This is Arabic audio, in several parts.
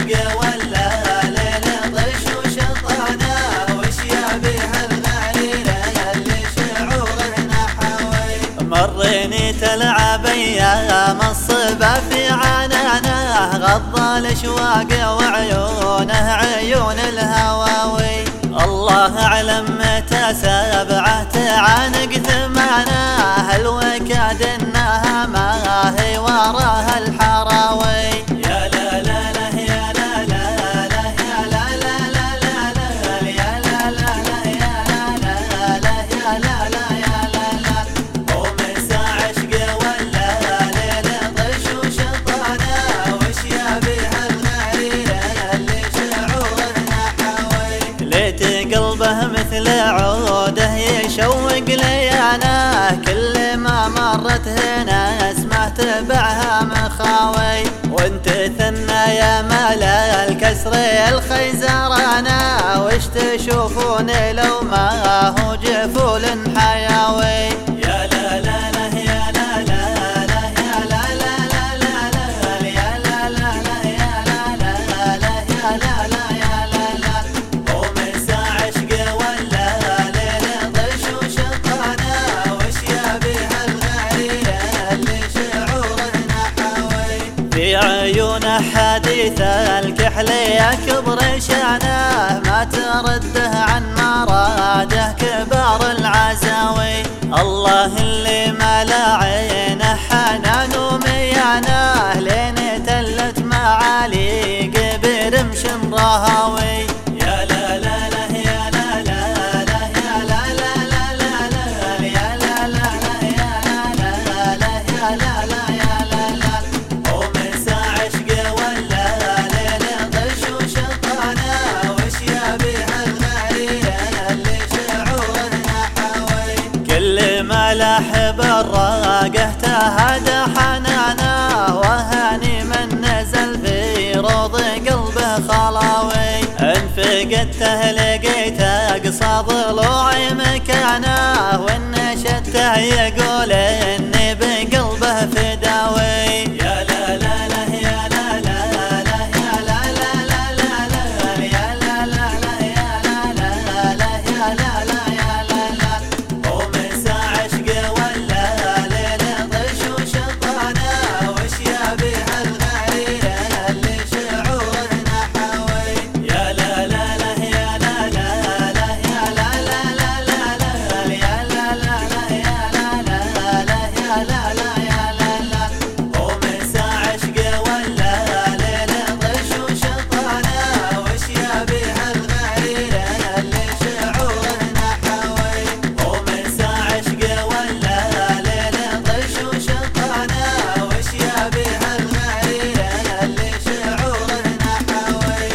عشق ولا ليل طش وشطانه وش يبيح الغريره اللي شعورنا حوي. مريني تلعب ايام الصبا في عنانه غض الاشواق وعيونه عيون الهواوي. الله اعلم متى سبعه عنق ثمانه هل وكاد انها ما هي وراها الحراوي. يا لا لا لا يا لا لا لا يا لا لا لا لا لا يا لا لا لا يا لا لا لا يا لا لا يا لا لا. ومسا عشق ولا ليل طش وشطانه وش يبيح الغريره اللي شعورنا حوي. ليت قلبه مثل عوده يشوق لي انا كل ما مرت هنا اسمع تبعها مخاوي. وانت ثنى يا مال الكسر الخيزرانه وش تشوفون لو ما هو جفول حياوي. يا لا لا لا يا لا لا لا يا لا لا لا لا لا يا لا لا لا يا لا لا لا يا لا لا يا لا لا. ومسا عشق ولا ليل طش وشطانه وش يبيح الغريره اللي شعورنا حوي. في عيونه حديث الكحل يكبر شانه ما ترده عن مراده كبار العزاوي. الله اللي ملا عينه حنان وميانه لين تلت معالي برمش رهاوي. يا لا لا لا يا لا لا لا يا لا لا لا لا لا يا لا لا لا يا لا لا لا يا لا لا يا لا لا. ومسا عشق ولا ليل طش وشطانه وش يبيح الغريره اللي شعورنا حوي. كل ما لاحب الراقه تهدى حنانه وهاني من نزل في روض قلبه خلاوي. ان فقدته لقيته قصى ضلوعي مكانه وان نشدته يقول اني بقلبه فداوي. يا لا لا لا يا لا لا لا يا لا لا لا لا لا يا لا لا لا يا لا لا لا يا لا لا يا لا لا. ومسا عشق ولا ليل طش وشطانه وش يبيح الغريره اللي شعورنا حوي. يا لا لا لا يا لا لا لا يا لا لا لا لا لا يا لا لا لا يا لا لا لا يا لا لا يا لا لا. ومسا عشق ولا ليل طش وشطانه وش يبيح الغريره اللي شعورنا حوي. ومسا عشق ولا ليل طش وشطانه وش يبيح الغريره اللي شعورنا حوي.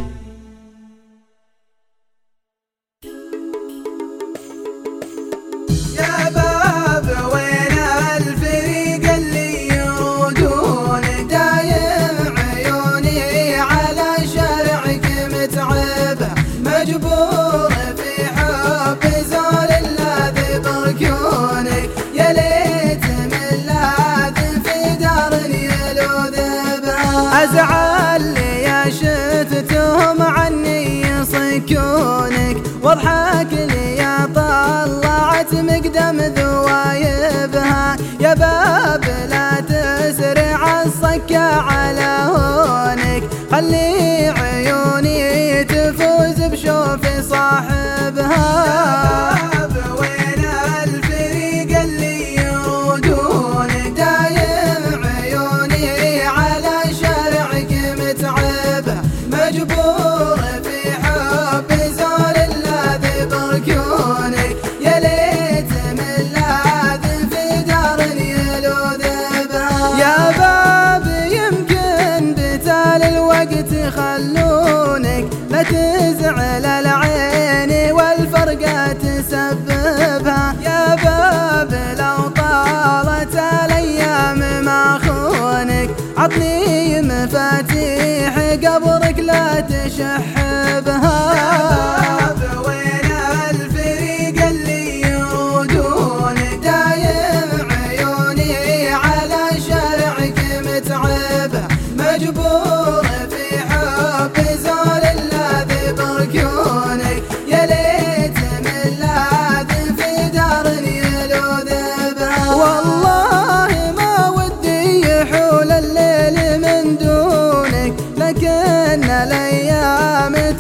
يا باب وين الفريق اللي يرودون دايم عيوني على شرعك متعبه مجبور في حب زول اللاذ بركونك. يا ليت من لاذ في دار يلوذ بها ازعل لي يا شتتهم عني يصكونك واضحك لي يا طلعت مقدم ذوايبها. يا باب لا تسرع الصكة على هونك خلي عيوني تفوز بشوف صاحبها. يا باب وين الفريق اللي يرودون دايم عيوني على شرعك متعبه مجبور في حب زول اللاذ بركونك. يا ليت من لاذ في دار يلوذ بها. يا باب يمكن بتال الوقت خلونك لا تزعل العين والفرقة تسببها. يا باب لو طالت الايام ما خونك عطني مفاتيح قبرك لا تشح بها. يا باب وين الفريق اللي يرودون دايم عيوني على شرعك متعبه مجبور في حب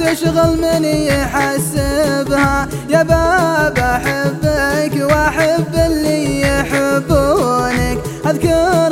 تشغل من يحسبها، يا بابا أحبك وأحب اللي يحبونك. أذكر